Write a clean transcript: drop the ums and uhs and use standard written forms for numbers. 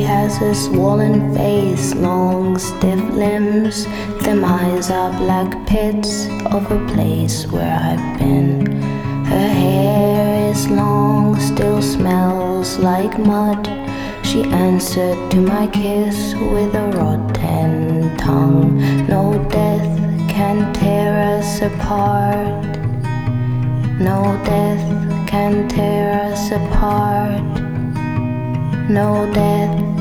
has a swollen face, long stiff limbs. Them eyes are black pits of a place where I've been. Her hair is long, still smells like mud. She answered to my kiss with a rotten tongue. No death can tear us apart. No death can tear us apart. No death